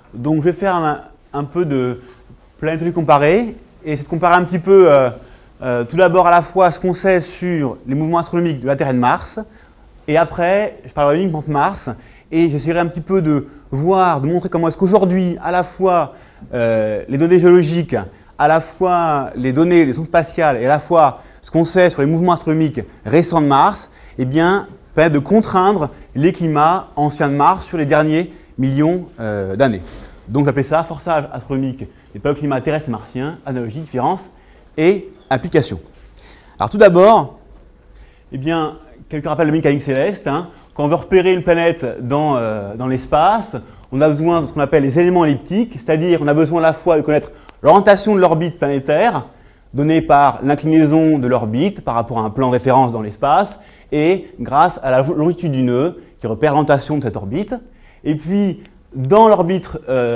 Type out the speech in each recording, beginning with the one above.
Donc je vais faire un peu de planétologie comparée et essayer de comparer un petit peu tout d'abord à la fois ce qu'on sait sur les mouvements astronomiques de la Terre et de Mars, et après je parlerai uniquement de Mars et j'essaierai un petit peu de voir, de montrer comment est-ce qu'aujourd'hui à la fois les données géologiques, à la fois les données des sondes spatiales et à la fois ce qu'on sait sur les mouvements astronomiques récents de Mars, eh bien, permet de contraindre les climats anciens de Mars sur les derniers millions d'années. Donc j'appelle ça forçage astronomique des paléoclimats terrestres et martiens, analogie, différence et application. Alors tout d'abord, eh bien, quelques rappels de mécanique céleste. Quand on veut repérer une planète dans l'espace, on a besoin de ce qu'on appelle les éléments elliptiques, c'est-à-dire on a besoin à la fois de connaître l'orientation de l'orbite planétaire, donnée par l'inclinaison de l'orbite par rapport à un plan de référence dans l'espace, et grâce à la longitude du nœud, qui repère l'orientation de cette orbite. Et puis, dans l'orbite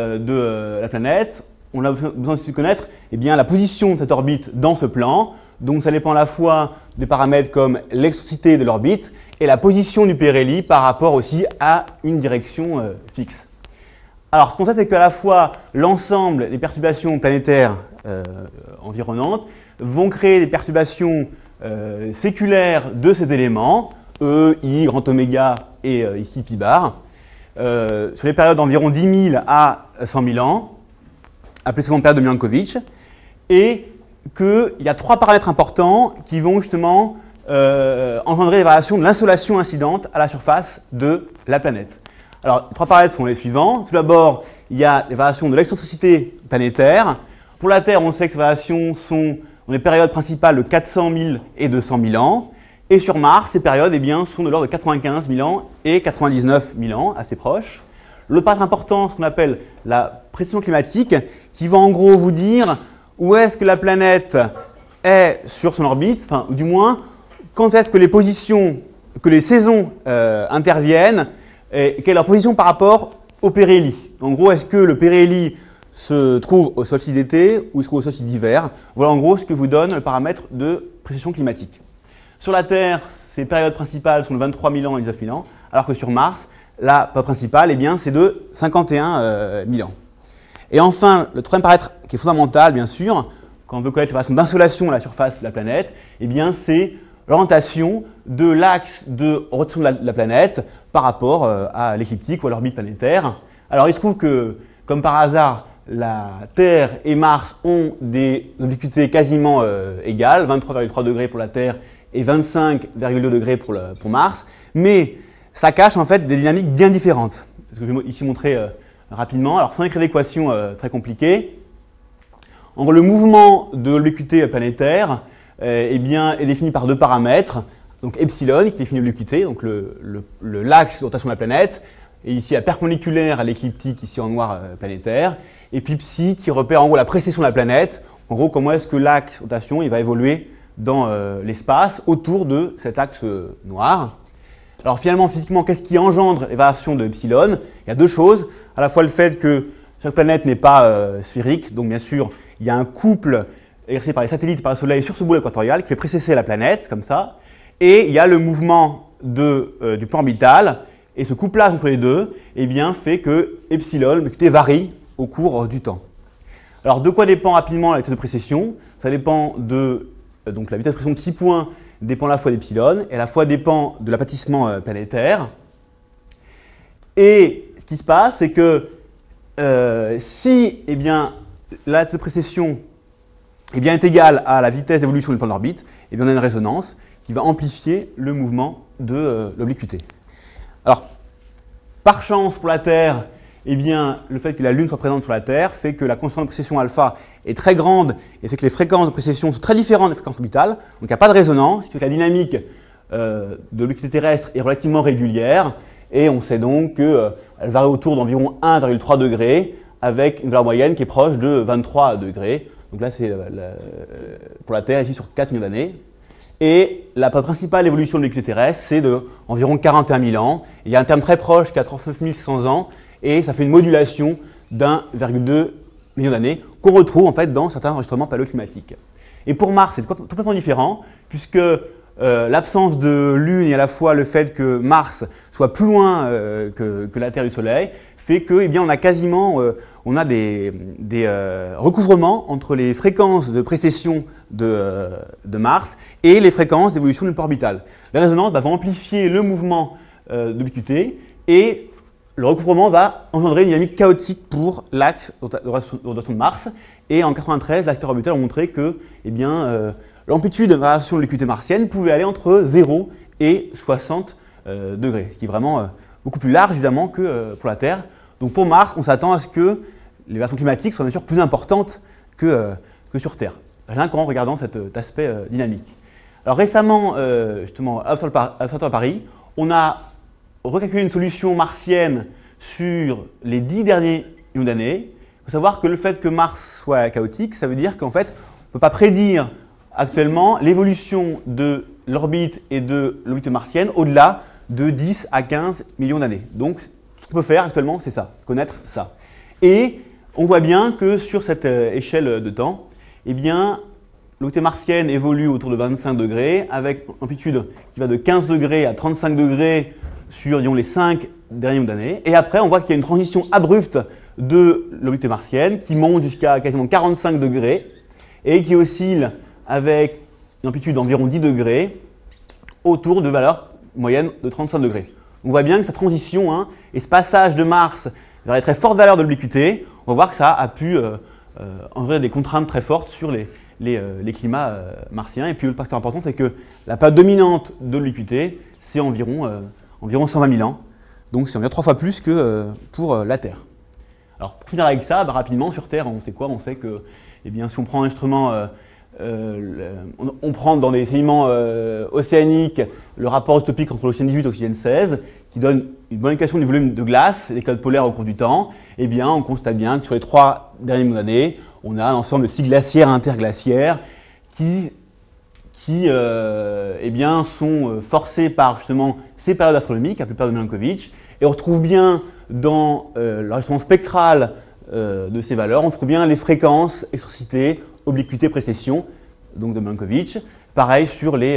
de la planète, on a besoin aussi de connaître la position de cette orbite dans ce plan. Donc ça dépend à la fois des paramètres comme l'excentricité de l'orbite et la position du périhélie par rapport aussi à une direction fixe. Alors ce qu'on sait, c'est qu'à la fois l'ensemble des perturbations planétaires environnantes vont créer des perturbations séculaires de ces éléments, E, I, grand oméga et ici pi bar, sur les périodes d'environ 10 000 à 100 000 ans, appelée souvent période de Milankovitch, et qu'il y a trois paramètres importants qui vont justement engendrer des variations de l'insolation incidente à la surface de la planète. Alors, les trois paramètres sont les suivants. Tout d'abord, il y a les variations de l'excentricité planétaire. Pour la Terre, on sait que ces variations sont dans les périodes principales de 400 000 et 200 000 ans. Et sur Mars, ces périodes sont de l'ordre de 95 000 ans et 99 000 ans, assez proches. Le paramètre important, ce qu'on appelle la pression climatique, qui va en gros vous dire où est-ce que la planète est sur son orbite, ou du moins, quand est-ce que les positions, que les saisons interviennent, et quelle est leur position par rapport au périhélie. En gros, est-ce que le périhélie se trouve au solstice d'été ou il se trouve au solstice d'hiver? Voilà en gros ce que vous donne le paramètre de pression climatique. Sur la Terre, ces périodes principales sont de 23 000 ans et 19 000 ans, alors que sur Mars, la période principale, c'est de 51 000 ans. Et enfin, le troisième paramètre qui est fondamental, bien sûr, quand on veut connaître les variations d'insolation à la surface de la planète, c'est l'orientation de l'axe de rotation de la planète par rapport à l'écliptique ou à l'orbite planétaire. Alors il se trouve que, comme par hasard, la Terre et Mars ont des obliquités quasiment égales, 23,3 degrés pour la Terre et 25,2 degrés pour Mars, mais ça cache en fait des dynamiques bien différentes. Ce que je vais ici montrer rapidement. Alors sans écrire d'équation très compliquée, en gros, le mouvement de l'obliquité planétaire est défini par deux paramètres. Donc epsilon qui définit l'obliquité, donc l'axe de rotation de la planète, et ici la perpendiculaire à l'écliptique, ici en noir planétaire, et puis psi qui repère en gros la précession de la planète, en gros comment est-ce que l'axe de rotation va évoluer dans l'espace autour de cet axe noir. Alors finalement, physiquement, qu'est-ce qui engendre les variations de epsilon? Il y a deux choses, à la fois le fait que chaque planète n'est pas sphérique, donc bien sûr il y a un couple exercé par les satellites et par le Soleil sur ce bout équatorial qui fait précesser la planète, comme ça, et il y a le mouvement du plan orbital, et ce couplage entre les deux fait que epsilon, l'obliquité, varie au cours du temps. Alors de quoi dépend rapidement la vitesse de précession? Ça dépend de donc la vitesse de précession de 6 points dépend à la fois d'epsilon et à la fois dépend de l'aplatissement planétaire. Et ce qui se passe, c'est que si la vitesse de précession est égale à la vitesse d'évolution du plan d'orbite, on a une résonance qui va amplifier le mouvement de l'obliquité. Alors, par chance pour la Terre, le fait que la Lune soit présente sur la Terre fait que la constante de précession alpha est très grande et fait que les fréquences de précession sont très différentes des fréquences orbitales. Donc il n'y a pas de résonance, la dynamique de l'obliquité terrestre est relativement régulière et on sait donc qu'elle varie autour d'environ 1,3 degrés avec une valeur moyenne qui est proche de 23 degrés. Donc là, c'est pour la Terre ici sur 4 millions d'années. Et la principale évolution de l'obliquité terrestre, c'est d'environ 41 000 ans. Il y a un terme très proche qui a 39 600 ans. Et ça fait une modulation d'1,2 million d'années qu'on retrouve en fait dans certains enregistrements paléoclimatiques. Et pour Mars, c'est complètement différent, puisque l'absence de Lune et à la fois le fait que Mars soit plus loin que la Terre et le Soleil fait que, eh bien, on a quasiment des recouvrements entre les fréquences de précession de Mars et les fréquences d'évolution du pôle orbital. La résonance va amplifier le mouvement d'ubiquité et le recouvrement va engendrer une dynamique chaotique pour l'axe de rotation de Mars. Et en 1993, les acteurs orbitales ont montré que eh bien, l'amplitude de variation de l'ubiquité martienne pouvait aller entre 0 et 60 degrés, ce qui est vraiment beaucoup plus large évidemment que pour la Terre. Donc pour Mars, on s'attend à ce que les variations climatiques soient bien sûr plus importantes que sur Terre, rien qu'en regardant cet aspect dynamique. Alors récemment, justement, à l'Observatoire Paris, on a recalculer une solution martienne sur les 10 derniers millions d'années. Il faut savoir que le fait que Mars soit chaotique, ça veut dire qu'en fait, on ne peut pas prédire actuellement l'évolution de l'orbite et de l'orbite martienne au-delà de 10 à 15 millions d'années. Donc, ce qu'on peut faire actuellement, c'est ça, connaître ça. Et on voit bien que sur cette échelle de temps, eh bien, l'orbite martienne évolue autour de 25 degrés avec une amplitude qui va de 15 degrés à 35 degrés sur disons, les 5 derniers millions d'années. Et après, on voit qu'il y a une transition abrupte de l'orbite martienne qui monte jusqu'à quasiment 45 degrés et qui oscille avec une amplitude d'environ 10 degrés autour de valeurs moyennes de 35 degrés. On voit bien que cette transition et ce passage de Mars vers les très fortes valeurs de l'ubiquité, on va voir que ça a pu engendrer des contraintes très fortes sur les climats martiens. Et puis le facteur important, c'est que la période dominante de l'ubiquité, c'est environ 120 000 ans. Donc c'est environ 3 fois plus que pour la Terre. Alors pour finir avec ça, rapidement sur Terre, on sait quoi? On sait que eh bien, si on prend un instrument, on prend dans des sédiments océaniques le rapport isotopique entre l'oxygène 18 et l'oxygène 16, qui donne une bonne indication du volume de glace et des calottes polaires au cours du temps. Eh bien, on constate bien que sur les 3 derniers millions d'années, on a un ensemble de cycles glaciaires interglaciaires qui eh bien, sont forcés par justement ces périodes astronomiques, appelées périodes de Milankovitch, et on retrouve bien dans l'enregistrement spectral de ces valeurs, on trouve bien les fréquences, excentricité, obliquité, précession, donc de Milankovitch. Pareil sur les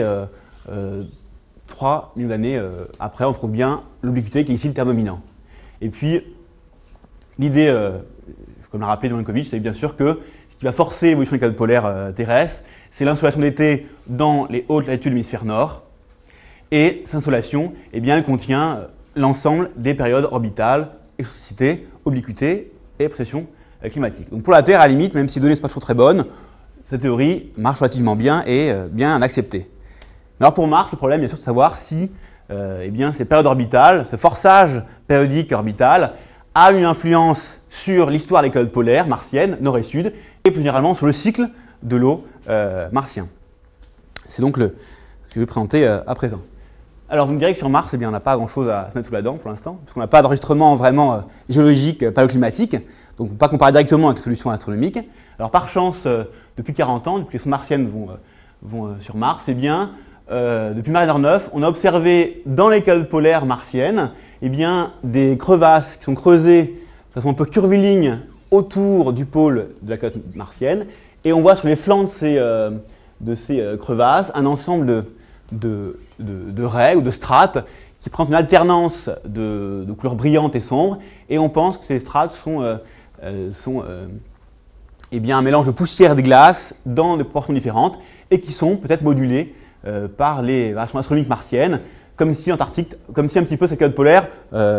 3 millions d'années après, on trouve bien l'obliquité qui est ici le terme dominant. Et puis, l'idée, comme l'a rappelé Milankovitch, c'est bien sûr que ce qui va forcer l'évolution des calottes polaires terrestres, c'est l'insolation d'été dans les hautes latitudes de l'hémisphère nord. Et cette insolation, eh bien, elle contient l'ensemble des périodes orbitales, excentricité, obliquité et précession climatique. Donc pour la Terre, à la limite, même si les données ne sont pas toujours très bonnes, cette théorie marche relativement bien et bien acceptée. Alors pour Mars, le problème, bien sûr, c'est de savoir si eh bien, ces périodes orbitales, ce forçage périodique orbital, a une influence sur l'histoire des calottes polaires martiennes, nord et sud, et plus généralement sur le cycle de l'eau martien. C'est donc ce que je vais présenter à présent. Alors vous me direz que sur Mars, eh bien, on n'a pas grand-chose à se mettre sous la dent pour l'instant, parce qu'on n'a pas d'enregistrement vraiment géologique, paléoclimatique, donc on ne peut pas comparer directement avec les solutions astronomiques. Alors par chance, depuis 40 ans, depuis que les sondes martiennes vont sur Mars, eh bien, depuis Mariner 9, on a observé dans les calottes polaires martiennes eh bien, des crevasses qui sont creusées de façon un peu curviligne autour du pôle de la calotte martienne, et on voit sur les flancs de ces crevasses un ensemble de raies ou de strates qui présentent une alternance de couleurs brillantes et sombres, et on pense que ces strates sont eh bien, un mélange de poussière et de glace dans des proportions différentes et qui sont peut-être modulées par les variations astronomiques martiennes, comme si l'Antarctique, comme si un petit peu cette calotte polaire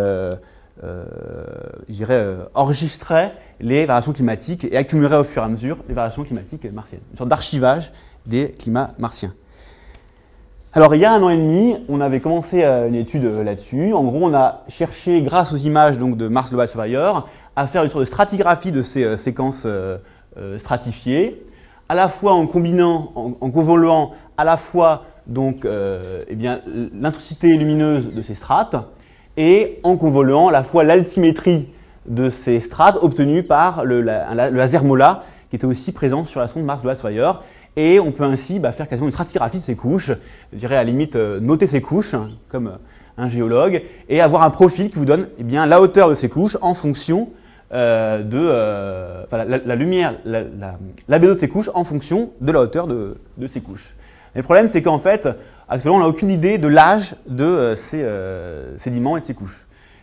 enregistrait les variations climatiques et accumulerait au fur et à mesure les variations climatiques martiennes. Une sorte d'archivage des climats martiens. Alors il y a 1 an et demi, on avait commencé une étude là-dessus. En gros, on a cherché, grâce aux images donc, de Mars Global Surveyor, à faire une sorte de stratigraphie de ces séquences stratifiées, à la fois en combinant, en convoluant à la fois donc, eh bien, l'intensité lumineuse de ces strates et en convoluant à la fois l'altimétrie de ces strates obtenues par le laser MOLA qui était aussi présent sur la sonde Mars Global Surveyor. Et on peut ainsi faire quasiment une stratigraphie de ces couches, je dirais à la limite noter ces couches comme un géologue et avoir un profil qui vous donne eh bien, la hauteur de ces couches en fonction la lumière, l'albédo de ces couches en fonction de la hauteur de ces couches. Mais le problème, c'est qu'en fait, actuellement, on n'a aucune idée de l'âge de ces sédiments et de ces couches.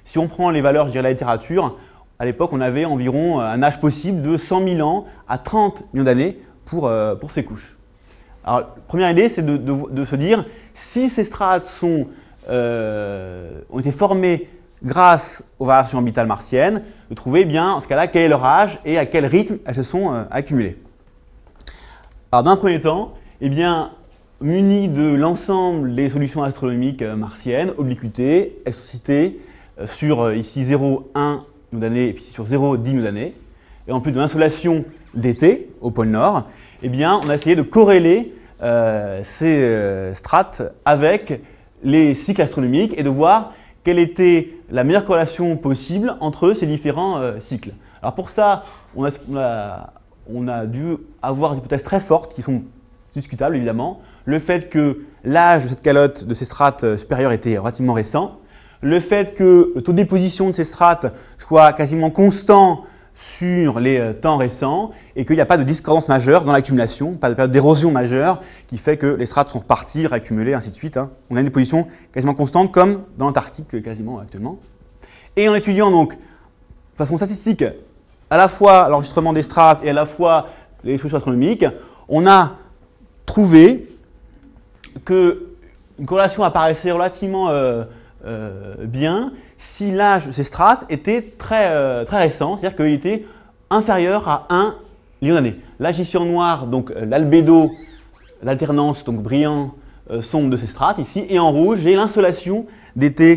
Si on prend les valeurs, je dirais, de la littérature, à l'époque, on avait environ un âge possible de 100 000 ans à 30 millions d'années pour ces couches. Alors, la première idée, c'est de se dire, si ces strates ont été formées grâce aux variations orbitales martiennes, de trouver bien, en ce cas-là, quel est leur âge et à quel rythme elles se sont accumulées. Alors, dans un premier temps, eh bien, munis de l'ensemble des solutions astronomiques martiennes, obliquité, excentricité, sur ici 0, 1 million d'années et puis sur 0, 10 millions d'années, et en plus de l'insolation d'été au pôle Nord, eh bien, on a essayé de corréler ces strates avec les cycles astronomiques et de voir quelle était la meilleure corrélation possible entre ces différents cycles. Alors pour ça, on a dû avoir des hypothèses très fortes qui sont discutables évidemment. Le fait que l'âge de cette calotte, de ces strates supérieures était relativement récent. Le fait que le taux de déposition de ces strates soit quasiment constant sur les temps récents et qu'il n'y a pas de discordance majeure dans l'accumulation, pas de période d'érosion majeure qui fait que les strates sont reparties, réaccumulées, ainsi de suite. On a une déposition quasiment constante comme dans l'Antarctique quasiment actuellement. Et en étudiant donc de façon statistique à la fois l'enregistrement des strates et à la fois les solutions astronomiques, on a trouvé qu'une corrélation apparaissait relativement bien si l'âge de ces strates était très récent, c'est-à-dire qu'il était inférieur à 1 million d'années. L'âge ici en noir, donc l'albédo, l'alternance donc brillant sombre de ces strates ici, et en rouge j'ai l'insolation d'été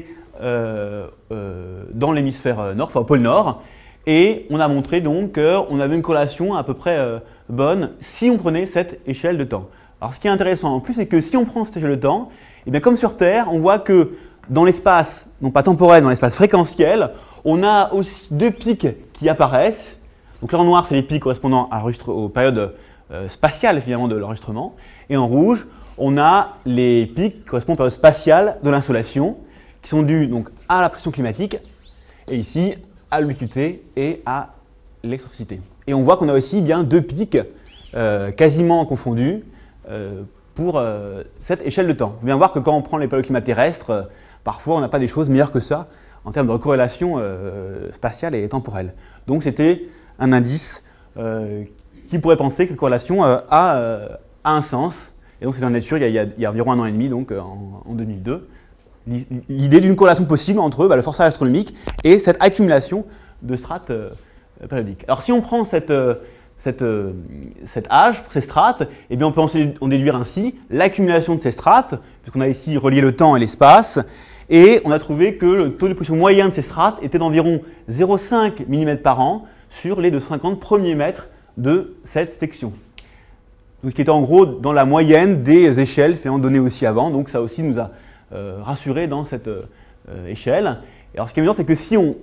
dans l'hémisphère nord, enfin au pôle nord, et on a montré donc qu'on avait une corrélation à peu près bonne si on prenait cette échelle de temps. Alors ce qui est intéressant en plus, c'est que si on prend cette échelle de temps, et bien comme sur Terre, on voit que dans l'espace, non pas temporel, dans l'espace fréquentiel, on a aussi deux pics qui apparaissent. Donc là en noir, c'est les pics correspondant aux périodes spatiales finalement de l'enregistrement. Et en rouge, on a les pics qui correspondent aux périodes spatiales de l'insolation, qui sont dus donc à la pression climatique, et ici à l'ubiquité et à l'excentricité. Et on voit qu'on a aussi bien deux pics quasiment confondus pour cette échelle de temps. Il faut bien voir que quand on prend les paléoclimats terrestres, parfois on n'a pas des choses meilleures que ça en termes de corrélation spatiale et temporelle. Donc c'était un indice qui pourrait penser que cette corrélation a un sens. Et donc c'est dans la nature il y a environ 1 an et demi, donc en 2002, l'idée d'une corrélation possible entre le forçage astronomique et cette accumulation de strates périodiques. Alors si on prend cet âge pour ces strates, eh bien on peut en déduire ainsi l'accumulation de ces strates, puisqu'on a ici relié le temps et l'espace, et on a trouvé que le taux de déposition moyen de ces strates était d'environ 0,5 mm par an sur les 250 premiers mètres de cette section. Donc, ce qui était en gros dans la moyenne des échelles données aussi avant, donc ça aussi nous a rassurés dans cette échelle. Et alors ce qui est évident, c'est que si on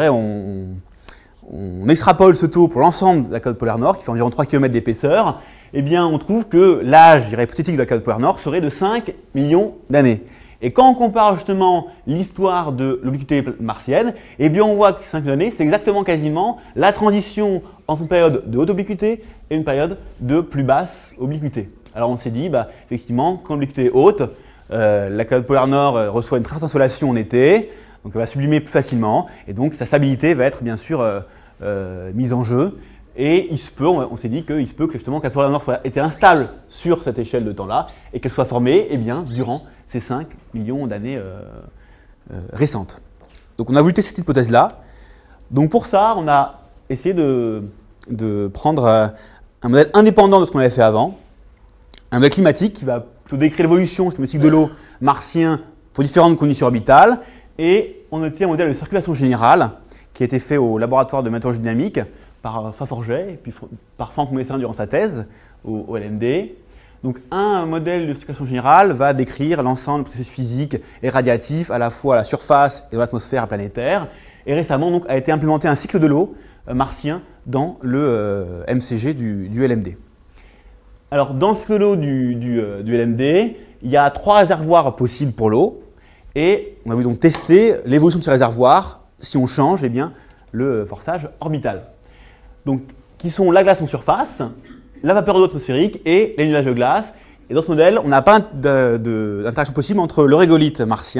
extrapole ce taux pour l'ensemble de la calotte polaire nord, qui fait environ 3 km d'épaisseur, eh bien on trouve que l'âge hypothétique de la calotte polaire nord serait de 5 millions d'années. Et quand on compare justement l'histoire de l'obliquité martienne, eh bien on voit que 5 millions d'années, c'est exactement quasiment la transition entre une période de haute obliquité et une période de plus basse obliquité. Alors on s'est dit, effectivement, quand l'obliquité est haute, la calotte polaire nord reçoit une très forte insolation en été, donc elle va sublimer plus facilement, et donc sa stabilité va être bien sûr mise en jeu. Et il se peut, on s'est dit qu'il se peut que justement la calotte polaire nord soit été instable sur cette échelle de temps-là, et qu'elle soit formée durant ces 5 millions d'années récentes. Donc on a voulu tester cette hypothèse-là. Donc pour ça, on a essayé de prendre un modèle indépendant de ce qu'on avait fait avant, un modèle climatique qui va plutôt décrire l'évolution du cycle de l'eau martien pour différentes conditions orbitales, et on obtient un modèle de circulation générale qui a été fait au laboratoire de météorologie dynamique par Faforget et puis par Franck Messin durant sa thèse au LMD. Donc un modèle de circulation générale va décrire l'ensemble des processus physiques et radiatifs à la fois à la surface et dans l'atmosphère planétaire. Et récemment donc, a été implémenté un cycle de l'eau martien dans le MCG du LMD. Alors dans le cycle de l'eau du LMD, il y a 3 réservoirs possibles pour l'eau. Et on a voulu donc tester l'évolution de ces réservoirs si on change le forçage orbital. Donc qui sont la glace en surface, la vapeur d'eau atmosphérique et les nuages de glace. Et dans ce modèle, on n'a pas d'interaction possible entre le régolithe martien,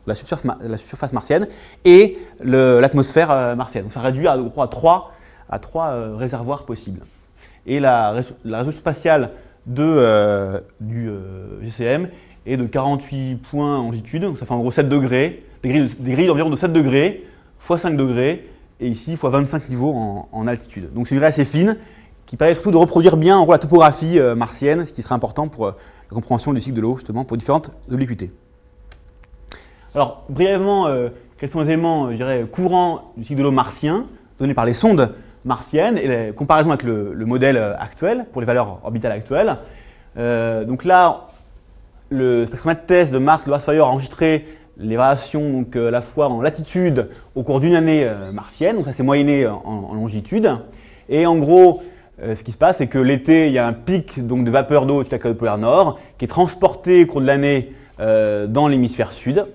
la surface martienne, et l'atmosphère martienne. Donc ça réduit à 3 réservoirs possibles. Et la résolution spatiale du GCM est de 48 points en longitude, donc ça fait en gros 7 degrés, des grilles d'environ de 7 degrés fois 5 degrés, et ici fois 25 niveaux en altitude. Donc c'est une grille assez fine qui permet surtout de reproduire bien en gros la topographie martienne, ce qui sera important pour la compréhension du cycle de l'eau, justement, pour différentes obliquités. Alors, brièvement, quels sont les éléments, je dirais, courants du cycle de l'eau martien, donnés par les sondes martiennes, et la comparaison avec le modèle actuel, pour les valeurs orbitales actuelles. Donc là, le spectromètre TESS de Mars Fire a enregistré les variations donc, à la fois en latitude au cours d'une année martienne, donc ça s'est moyenné en longitude. Et en gros, ce qui se passe, c'est que l'été, il y a un pic donc, de vapeur d'eau sur la calotte polaire nord qui est transporté au cours de l'année dans l'hémisphère sud.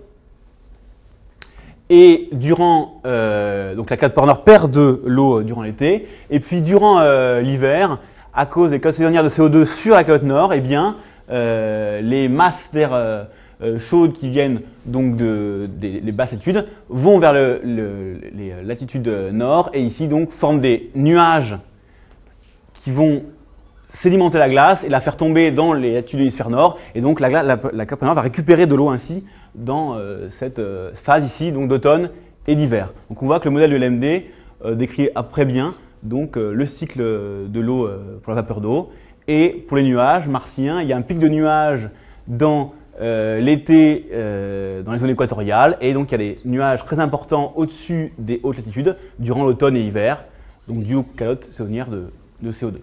Et durant, donc la calotte polaire nord perd de l'eau durant l'été. Et puis durant l'hiver, à cause des calottes saisonnières de CO2 sur la calotte nord, eh bien, les masses d'air chaudes qui viennent donc des basses latitudes vont vers les latitudes nord et ici donc forment des nuages qui vont sédimenter la glace et la faire tomber dans les latitudes de l'hémisphère nord, et donc la calotte nord va récupérer de l'eau ainsi dans cette phase ici donc d'automne et d'hiver. Donc on voit que le modèle de l'MD décrit à peu près bien donc le cycle de l'eau pour la vapeur d'eau, et pour les nuages martiens, il y a un pic de nuages dans l'été dans les zones équatoriales, et donc il y a des nuages très importants au-dessus des hautes latitudes durant l'automne et l'hiver, donc dû aux calottes saisonnières de CO2.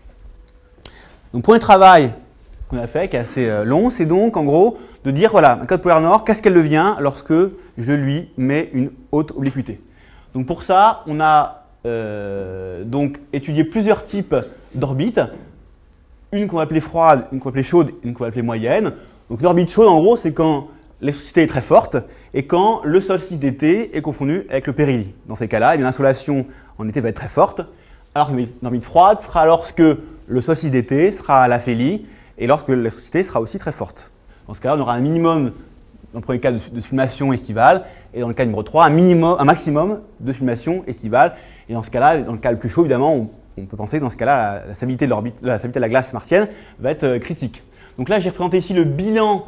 Donc premier travail qu'on a fait, qui est assez long, c'est donc en gros de dire voilà, la calotte polaire nord, qu'est-ce qu'elle devient lorsque je lui mets une haute obliquité. Donc pour ça, on a donc étudié plusieurs types d'orbites, une qu'on va appeler froide, une qu'on va appeler chaude, une qu'on va appeler moyenne. Donc l'orbite chaude, en gros, c'est quand l'électricité est très forte et quand le solstice d'été est confondu avec le périhélie. Dans ces cas-là, l'insolation en été va être très forte, alors qu'une orbite froide sera lorsque le solstice d'été sera à l'aphélie et lorsque l'électricité sera aussi très forte. Dans ce cas-là, on aura un minimum, dans le premier cas, de sublimation estivale, et dans le cas numéro 3, un maximum de sublimation estivale. Et dans ce cas-là, dans le cas le plus chaud, évidemment, on peut penser que dans ce cas-là, la stabilité de la glace martienne va être critique. Donc là, j'ai représenté ici le bilan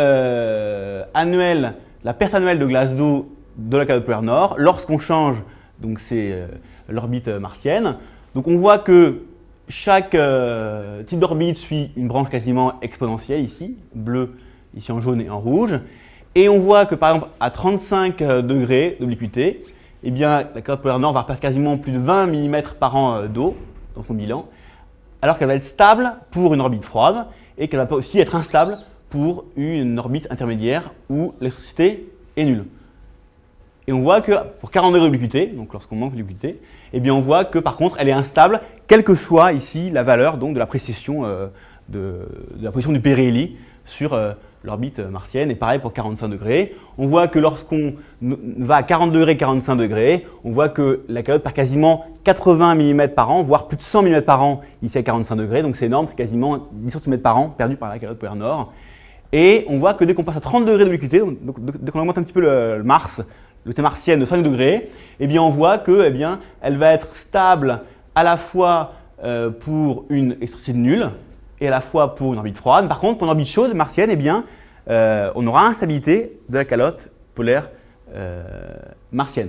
annuel, la perte annuelle de glace d'eau de la calotte polaire nord lorsqu'on change, donc c'est l'orbite martienne. Donc on voit que chaque type d'orbite suit une branche quasiment exponentielle ici, bleu ici en jaune et en rouge. Et on voit que par exemple à 35 degrés d'obliquité, eh bien, la calotte polaire nord va perdre quasiment plus de 20 mm par an d'eau dans son bilan, alors qu'elle va être stable pour une orbite froide et qu'elle va aussi être instable pour une orbite intermédiaire où l'électricité est nulle. Et on voit que pour 40 degrés d'obliquité, donc lorsqu'on manque d'obliquité, eh bien on voit que par contre elle est instable, quelle que soit ici la valeur donc, de la précision de la position du périhélie sur l'orbite martienne. Et pareil pour 45 degrés. On voit que lorsqu'on va à 40 degrés, 45 degrés, on voit que la calotte perd quasiment 80 mm par an, voire plus de 100 mm par an ici à 45 degrés. Donc c'est énorme, c'est quasiment 10 cm par an perdu par la calotte polaire nord. Et on voit que dès qu'on passe à 30 degrés d'obliquité, donc dès qu'on augmente un petit peu le Mars, l'obliquité martienne de 5 degrés, eh bien on voit que, eh bien, elle va être stable à la fois pour une électricité nulle et à la fois pour une orbite froide. Par contre, pour une orbite chaude martienne, eh bien, on aura instabilité de la calotte polaire martienne.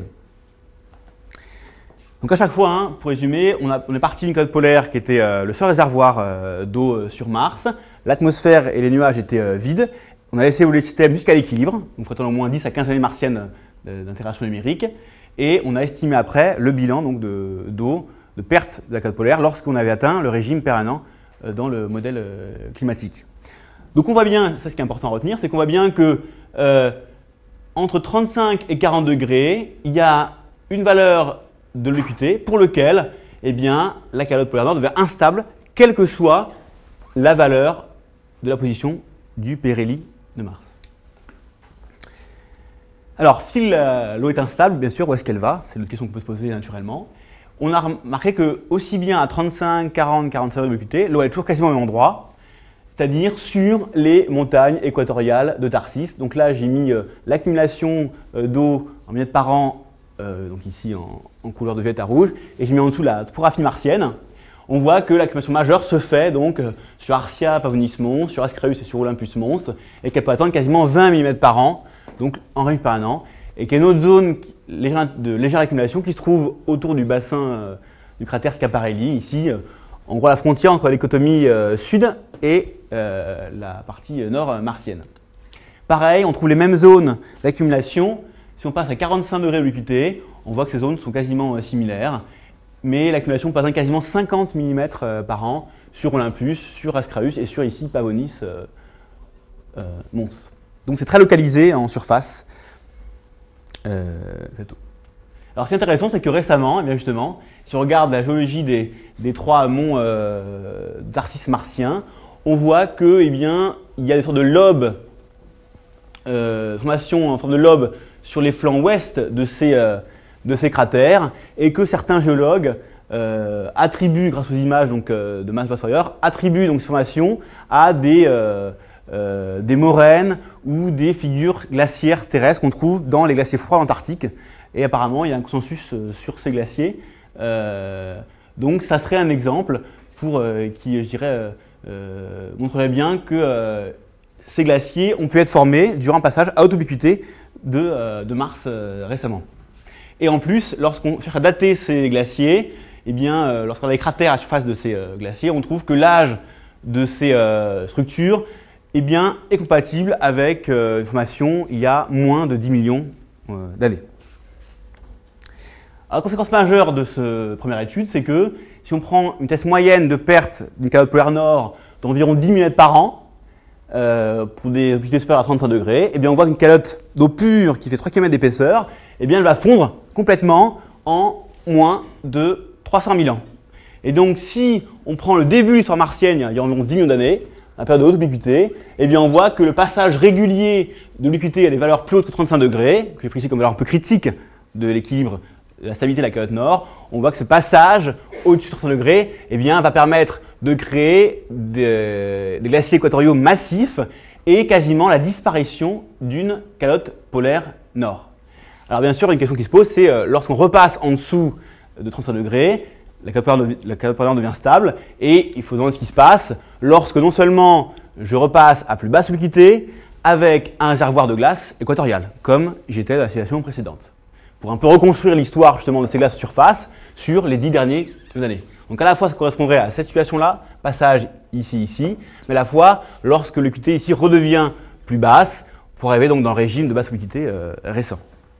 Donc à chaque fois, hein, pour résumer, on est parti d'une calotte polaire qui était le seul réservoir d'eau sur Mars. L'atmosphère et les nuages étaient vides. On a laissé évoluer le système jusqu'à l'équilibre, donc faut attendre au moins 10 à 15 années martiennes d'interaction numérique. Et on a estimé après le bilan d'eau, de perte de la calotte polaire lorsqu'on avait atteint le régime permanent dans le modèle climatique. Donc on voit bien, ça ce qui est important à retenir, c'est qu'on voit bien que entre 35 et 40 degrés, il y a une valeur de l'obliquité pour lequel eh bien, la calotte polaire nord devient instable, quelle que soit la valeur de la position du périhélie de Mars. Alors, si l'eau est instable, bien sûr, où est-ce qu'elle va? C'est une question qu'on peut se poser naturellement. On a remarqué que aussi bien à 35, 40, 45 degrés d'obliquité, l'eau est toujours quasiment au même endroit. c'est-à-dire sur les montagnes équatoriales de Tharsis. Donc là, j'ai mis l'accumulation d'eau en millimètres par an, donc ici en couleur de violette à rouge, et j'ai mis en dessous la topographie martienne. On voit que l'accumulation majeure se fait donc sur Arcia Pavonis Mons, sur Ascraeus et sur Olympus Mons, et qu'elle peut atteindre quasiment 20 mm par an, donc en règle par un an, et qu'il y a une autre zone de légère accumulation qui se trouve autour du bassin du cratère Schiaparelli, ici, en gros la frontière entre l'écotomie sud et la partie nord martienne. Pareil, on trouve les mêmes zones d'accumulation. Si on passe à 45 degrés de l'UQT, on voit que ces zones sont quasiment similaires, mais l'accumulation peut atteindre quasiment 50 mm par an sur Olympus, sur Ascraeus et sur ici Pavonis Mons. Donc c'est très localisé en surface. C'est tout. Alors ce qui est intéressant, c'est que récemment, eh bien justement, si on regarde la géologie des trois monts Tharsis martiens, on voit que, eh bien, il y a des sortes de lobes, formations en forme de lobes sur les flancs ouest de ces cratères, et que certains géologues attribuent, grâce aux images donc, de Max Sawyer, attribuent donc ces formations à des moraines ou des figures glaciaires terrestres qu'on trouve dans les glaciers froids antarctiques. Et apparemment, il y a un consensus sur ces glaciers. Donc, ça serait un exemple qui, je dirais, montrerait bien que ces glaciers ont pu être formés durant un passage à haute ubiquité de Mars récemment. Et en plus, lorsqu'on cherche à dater ces glaciers, eh bien, lorsqu'on a des cratères à la surface de ces glaciers, on trouve que l'âge de ces structures eh bien, est compatible avec une formation il y a moins de 10 millions d'années. La conséquence majeure de cette première étude, c'est que si on prend une vitesse moyenne de perte d'une calotte polaire nord d'environ 10 mm par an, pour des amplitudes supérieures à 35 degrés, eh bien on voit qu'une calotte d'eau pure qui fait 3 km d'épaisseur, eh bien elle va fondre complètement en moins de 300 000 ans. Et donc si on prend le début de l'histoire martienne, il y a environ 10 millions d'années, la période de haute ubiquité, eh bien on voit que le passage régulier de l'ubiquité à des valeurs plus hautes que 35 degrés, que j'ai pris ici comme valeur un peu critique de l'équilibre, de la stabilité de la calotte nord, on voit que ce passage au-dessus de 35 degrés eh bien, va permettre de créer des glaciers équatoriaux massifs et quasiment la disparition d'une calotte polaire nord. Alors bien sûr, une question qui se pose, c'est lorsqu'on repasse en dessous de 35 degrés, la calotte polaire devient stable et il faut demander ce qui se passe lorsque non seulement je repasse à plus basse ubiquité avec un réservoir de glace équatorial, comme j'étais dans la situation précédente, pour un peu reconstruire l'histoire justement de ces glaces surface sur les 10 dernières années. Donc à la fois ça correspondrait à cette situation-là, passage ici, mais à la fois lorsque l'ubiquité ici redevient plus basse, pour arriver donc dans le régime de basse ubiquité récent.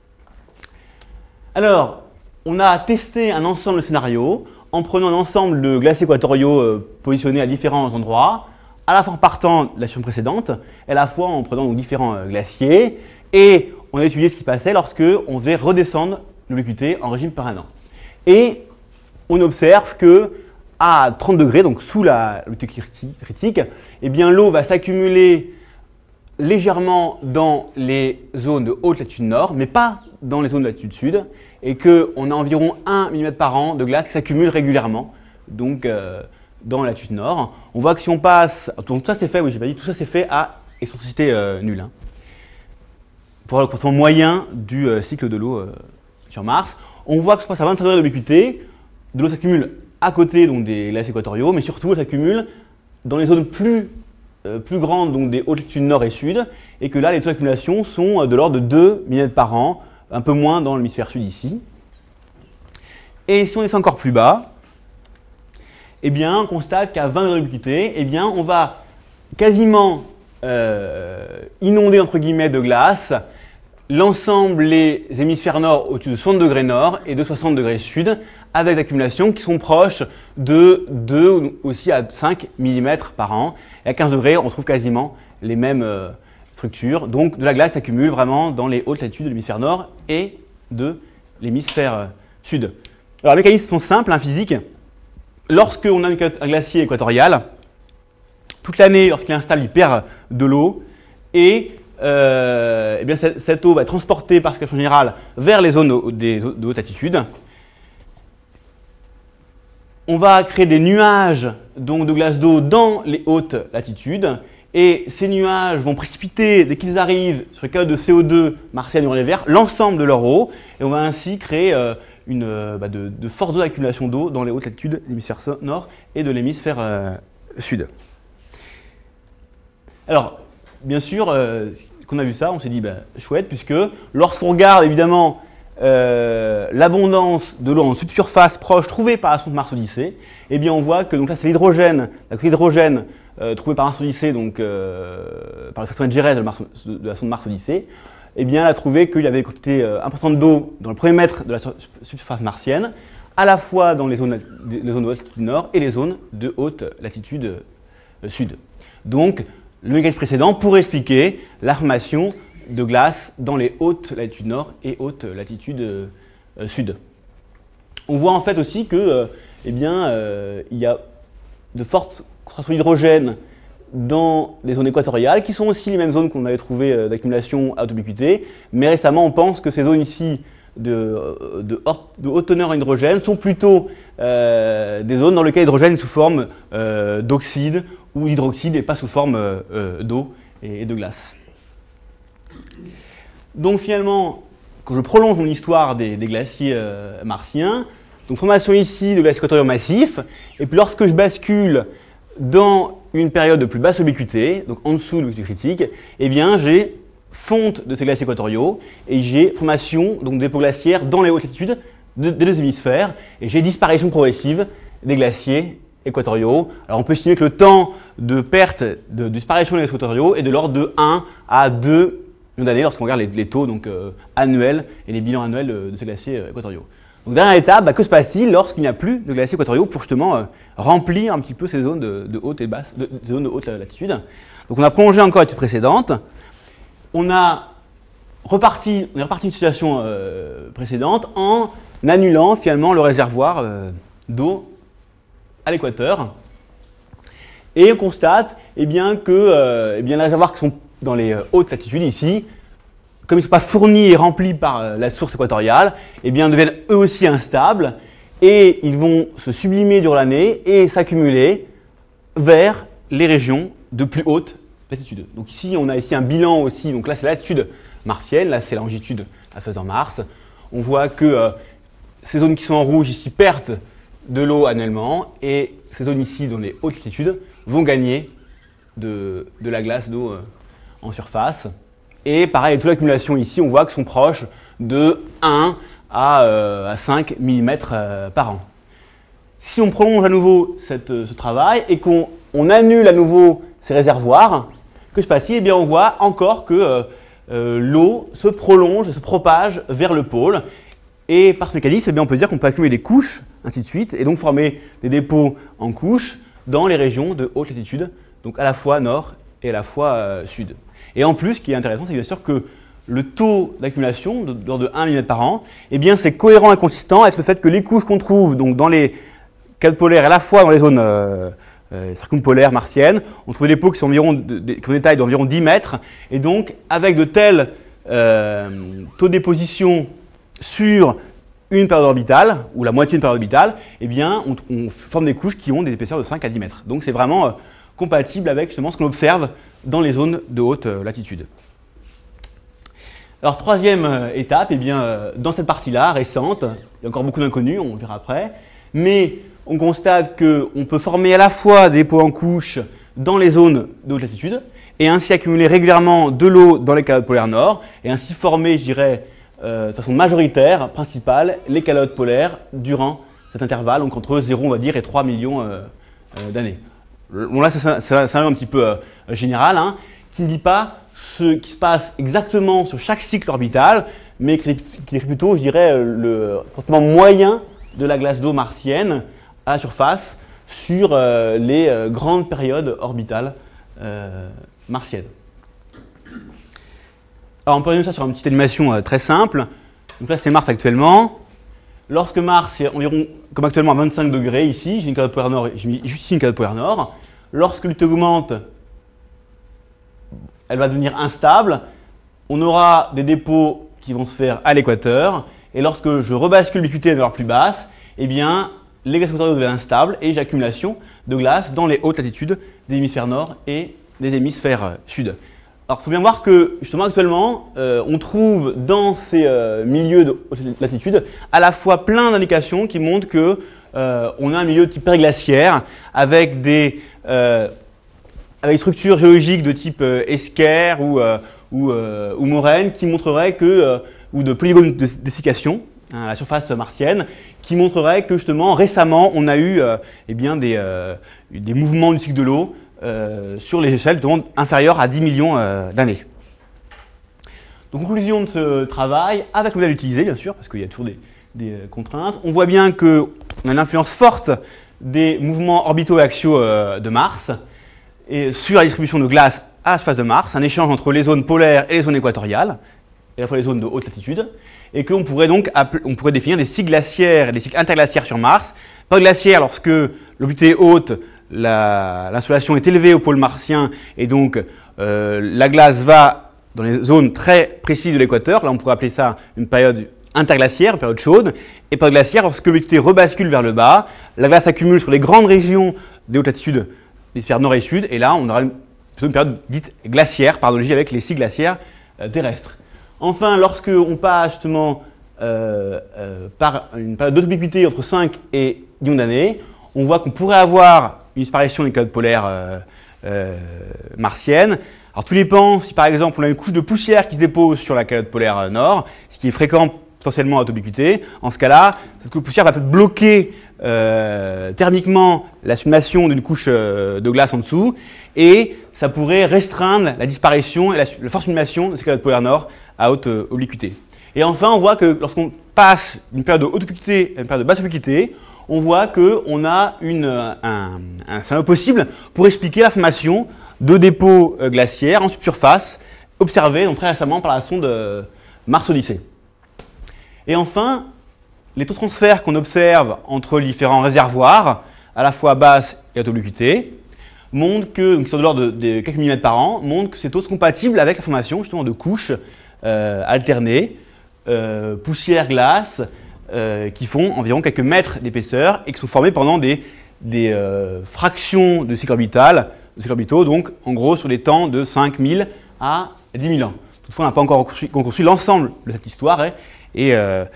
Alors, on a testé un ensemble de scénarios en prenant un ensemble de glaciers équatoriaux positionnés à différents endroits, à la fois en partant de la situation précédente, et à la fois en prenant donc, différents glaciers, et on a étudié ce qui se passait lorsque on faisait redescendre l'ubiquité en régime permanent. Et on observe que à 30 degrés, donc sous l'ubiquité critique, eh bien l'eau va s'accumuler légèrement dans les zones de haute latitude nord, mais pas dans les zones de latitude sud, et qu'on a environ 1 mm par an de glace qui s'accumule régulièrement, donc dans la latitude nord. On voit que si on passe, donc tout ça c'est fait, oui j'ai pas dit, tout ça c'est fait à excentricité nulle, hein, pour le comportement moyen du cycle de l'eau sur Mars. On voit que ça passe à 25 degrés d'ubiquité, de l'eau s'accumule à côté donc, des glaciers équatoriaux, mais surtout elle s'accumule dans les zones plus grandes, donc des hautes latitudes nord et sud, et que là les taux d'accumulation sont de l'ordre de 2 mm par an, un peu moins dans l'hémisphère sud ici. Et si on descend encore plus bas, eh bien, on constate qu'à 20 degrés d'humidité, eh bien, on va quasiment inonder entre guillemets de glace l'ensemble des hémisphères nord au-dessus de 60 degrés nord et de 60 degrés sud, avec des accumulations qui sont proches de 2 ou aussi à 5 mm par an. Et à 15 degrés, on trouve quasiment les mêmes structures. Donc de la glace s'accumule vraiment dans les hautes latitudes de l'hémisphère nord et de l'hémisphère sud. Alors les mécanismes sont simples, hein, physiques. Lorsqu'on a un glacier équatorial, toute l'année, lorsqu'il installe, il perd de l'eau et eh bien, cette eau va être transportée par circulation générale vers les zones de haute altitude. On va créer des nuages donc, de glace d'eau dans les hautes latitudes. Et ces nuages vont précipiter, dès qu'ils arrivent sur les calottes de CO2 martiennes durant l'hiver, l'ensemble de leur eau. Et on va ainsi créer de fortes zones d'accumulation d'eau dans les hautes latitudes de l'hémisphère nord et de l'hémisphère sud. Alors, bien sûr, quand on a vu ça, on s'est dit, chouette, puisque lorsqu'on regarde évidemment l'abondance de l'eau en subsurface proche trouvée par la sonde Mars Odyssey, eh bien on voit que donc là c'est l'hydrogène, la quantité d'hydrogène trouvée par Mars Odyssey, donc par le facteur Gérès de la sonde Mars Odyssey, eh bien elle a trouvé qu'il y avait une quantité importante d'eau dans le premier mètre de la subsurface martienne, à la fois dans les zones de haute latitude nord et les zones de haute latitude sud. Donc le mécanisme précédent pourrait expliquer la formation de glace dans les hautes latitudes nord et hautes latitudes sud. On voit en fait aussi que il y a de fortes concentrations d'hydrogène dans les zones équatoriales, qui sont aussi les mêmes zones qu'on avait trouvées d'accumulation à haute ubiquité, mais récemment on pense que ces zones ici de haute teneur en hydrogène sont plutôt des zones dans lesquelles l'hydrogène est sous forme d'oxyde ou d'hydroxyde et pas sous forme d'eau et de glace. Donc finalement, quand je prolonge mon histoire des glaciers martiens, donc formation ici de glaciers équatoriaux massifs, et puis lorsque je bascule dans une période de plus basse ubiquité, donc en dessous de l'ubiquité critique, eh bien j'ai fonte de ces glaciers équatoriaux et j'ai formation donc dépôts glaciaires dans les hautes latitudes des deux hémisphères et j'ai disparition progressive des glaciers équatoriaux. Alors on peut estimer que le temps de perte, de disparition des glaciers équatoriaux est de l'ordre de 1 à 2 millions d'années lorsqu'on regarde les taux donc, annuels et les bilans annuels de ces glaciers équatoriaux. Donc dernière étape, que se passe-t-il lorsqu'il n'y a plus de glaciers équatoriaux pour justement remplir un petit peu ces zones de haute et basse, zones de haute latitude. Donc on a prolongé encore l'étude précédente. On est reparti d'une situation précédente en annulant finalement le réservoir d'eau à l'équateur. Et on constate que les réservoirs qui sont dans les hautes latitudes ici, comme ils ne sont pas fournis et remplis par la source équatoriale, deviennent eux aussi instables et ils vont se sublimer durant l'année et s'accumuler vers les régions de plus haute latitude. Donc ici, on a ici un bilan aussi, donc là c'est la latitude martienne, là c'est la longitude à la face de Mars. On voit que ces zones qui sont en rouge ici perdent de l'eau annuellement et ces zones ici dans les hautes latitudes vont gagner de la glace d'eau en surface. Et pareil, toute l'accumulation ici, on voit que sont proches de 1 à 5 mm par an. Si on prolonge à nouveau ce travail et qu'on annule à nouveau ces réservoirs, que se passe-t-il ? On voit encore que l'eau se prolonge, se propage vers le pôle. Et par ce mécanisme, on peut dire qu'on peut accumuler des couches, ainsi de suite, et donc former des dépôts en couches dans les régions de haute latitude, donc à la fois nord et à la fois sud. Et en plus, ce qui est intéressant, c'est bien sûr que le taux d'accumulation, de l'ordre de 1 mm par an, c'est cohérent et consistant avec le fait que les couches qu'on trouve donc, dans les calottes polaires, à la fois dans les zones circumpolaires martiennes, on trouve des dépôts qui ont une taille d'environ 10 mètres, et donc avec de tels taux de déposition sur une période orbitale, ou la moitié d'une période orbitale, on forme des couches qui ont des épaisseurs de 5 à 10 mètres. Donc c'est vraiment compatible avec justement ce qu'on observe dans les zones de haute latitude. Alors troisième étape, dans cette partie-là, récente, il y a encore beaucoup d'inconnus, on verra après, mais on constate qu'on peut former à la fois des dépôts en couches dans les zones de haute latitude, et ainsi accumuler régulièrement de l'eau dans les calottes polaires nord, et ainsi former, de façon majoritaire, principale, les calottes polaires durant cet intervalle, donc entre 0, on va dire, et 3 millions d'années. Bon là, c'est un petit peu général, qui ne dit pas ce qui se passe exactement sur chaque cycle orbital, mais qui décrit plutôt, le comportement moyen de la glace d'eau martienne à la surface sur les grandes périodes orbitales martiennes. Alors on peut résumer ça sur une petite animation très simple. Donc là c'est Mars actuellement. Lorsque Mars est environ, comme actuellement à 25 degrés ici, j'ai une calotte polaire nord, j'ai mis juste ici une calotte polaire nord. Lorsque l'humidité augmente, elle va devenir instable. On aura des dépôts qui vont se faire à l'équateur. Et lorsque je rebascule l'humidité vers plus basse, les glaces équatoriales deviennent instables et j'accumulation de glace dans les hautes latitudes des hémisphères nord et des hémisphères sud. Alors, il faut bien voir que, justement, actuellement, on trouve dans ces milieux de haute latitude à la fois plein d'indications qui montrent que on a un milieu type périglaciaire avec des structures géologiques de type esquerre ou moraine qui montreraient que, ou de polygones de dessiccation à la surface martienne, qui montreraient que justement récemment on a eu des mouvements du cycle de l'eau sur les échelles de monde inférieures à 10 millions d'années. Donc conclusion de ce travail, avec le modèle utilisé bien sûr, parce qu'il y a toujours des contraintes, on voit bien qu'on a une influence forte des mouvements orbitaux et axiaux de Mars et sur la distribution de glace à la surface de Mars, un échange entre les zones polaires et les zones équatoriales, et à la fois les zones de haute latitude, et qu'on pourrait donc définir des cycles glaciaires et des cycles interglaciaires sur Mars. Période glaciaire lorsque l'obliquité est haute, l'insolation est élevée au pôle martien, et donc la glace va dans les zones très précises de l'équateur. Là, on pourrait appeler ça une période interglaciaire, une période chaude, et période glaciaire lorsque l'obliquité rebascule vers le bas, la glace accumule sur les grandes régions des hautes latitudes, l'hémisphère nord et sud, et là, on aura une période dite glaciaire, par analogie avec les cycles glaciaires terrestres. Enfin, lorsque on passe justement par une période d'autobliquité entre 5 et 10 millions d'années, on voit qu'on pourrait avoir une disparition des calottes polaires martiennes. Alors tout dépend si par exemple on a une couche de poussière qui se dépose sur la calotte polaire nord, ce qui est fréquent potentiellement à autobliquité. En ce cas-là, cette couche de poussière va peut-être bloquer thermiquement la sublimation d'une couche de glace en dessous, et ça pourrait restreindre la disparition et la forte sublimation de ces calottes polaires nord à haute obliquité. Et enfin, on voit que lorsqu'on passe d'une période de haute obliquité à une période de basse obliquité, on voit qu'on a un scénario possible pour expliquer la formation de dépôts glaciaires en subsurface observés donc très récemment par la sonde Mars Odyssey. Et enfin, les taux de transfert qu'on observe entre les différents réservoirs, à la fois basse et haute obliquité, montrent que, qui sont de l'ordre de quelques millimètres par an, montrent que ces taux sont compatibles avec la formation justement de couches alternées, poussière-glace, qui font environ quelques mètres d'épaisseur et qui sont formées pendant des fractions de cycles orbitaux, donc en gros sur des temps de 5000 à 10 000 ans. Toutefois, on n'a pas encore reconstruit l'ensemble de cette histoire, et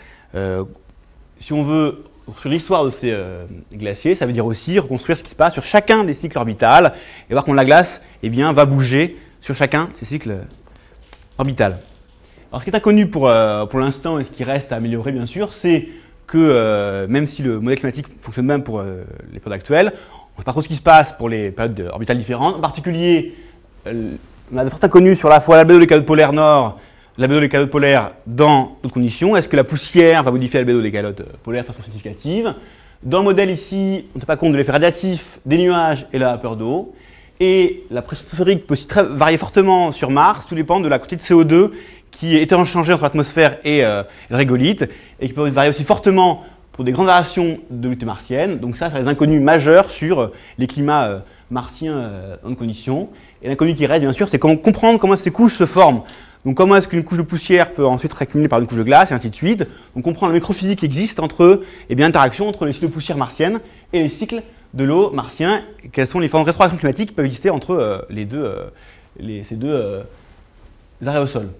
si on veut reconstruire l'histoire de ces glaciers, ça veut dire aussi reconstruire ce qui se passe sur chacun des cycles orbitaux et voir comment la glace va bouger sur chacun de ces cycles orbitaux. Alors, ce qui est inconnu pour l'instant et ce qui reste à améliorer, bien sûr, c'est que même si le modèle climatique fonctionne même pour les périodes actuelles, on ne sait pas trop ce qui se passe pour les périodes orbitales différentes. En particulier, on a de fortes inconnues sur la fois l'albédo des calottes polaires nord, l'albédo des calottes polaires dans d'autres conditions. Est-ce que la poussière va modifier l'albédo des calottes polaires de façon significative? Dans le modèle ici, on ne tient pas compte de l'effet radiatif des nuages et la vapeur d'eau. Et la pression atmosphérique peut aussi varier fortement sur Mars, tout dépend de la quantité de CO2 qui est interchangée entre l'atmosphère et le régolithe, et qui peut varier aussi fortement pour des grandes variations de l'unité martienne. Donc ça, c'est les inconnus majeurs sur les climats martiens dans nos conditions. Et l'inconnu qui reste, bien sûr, c'est comprendre comment ces couches se forment. Donc comment est-ce qu'une couche de poussière peut ensuite être accumulée par une couche de glace, et ainsi de suite. Donc comprendre la microphysique qui existe entre l'interaction entre les cycles de poussière martienne et les cycles de l'eau martien, et quelles sont les différentes rétroactions climatiques qui peuvent exister entre ces deux aréosols.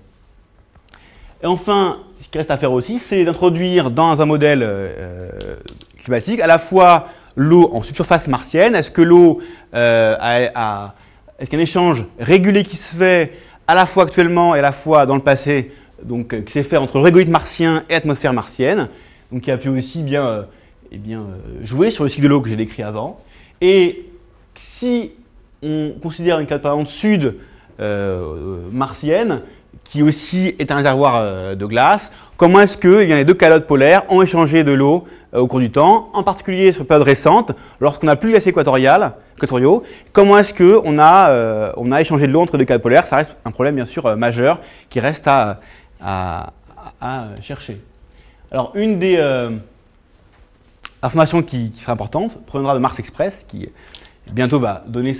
Et enfin, ce qui reste à faire aussi, c'est d'introduire dans un modèle climatique à la fois l'eau en subsurface martienne. Est-ce que l'eau est-ce qu'il y a un échange régulé qui se fait à la fois actuellement et à la fois dans le passé, donc qui s'est fait entre le régolithe martien et l'atmosphère martienne, donc qui a pu aussi jouer sur le cycle de l'eau que j'ai décrit avant. Et si on considère une calotte par exemple sud martienne, qui aussi est un réservoir de glace, comment est-ce que les deux calottes polaires ont échangé de l'eau au cours du temps, en particulier sur une période récente, lorsqu'on n'a plus les glaciers équatoriaux, comment est-ce qu'on a échangé de l'eau entre deux calottes polaires? Ça reste un problème bien sûr majeur qui reste à chercher. Alors une des informations qui sera importante proviendra de Mars Express, qui bientôt va donner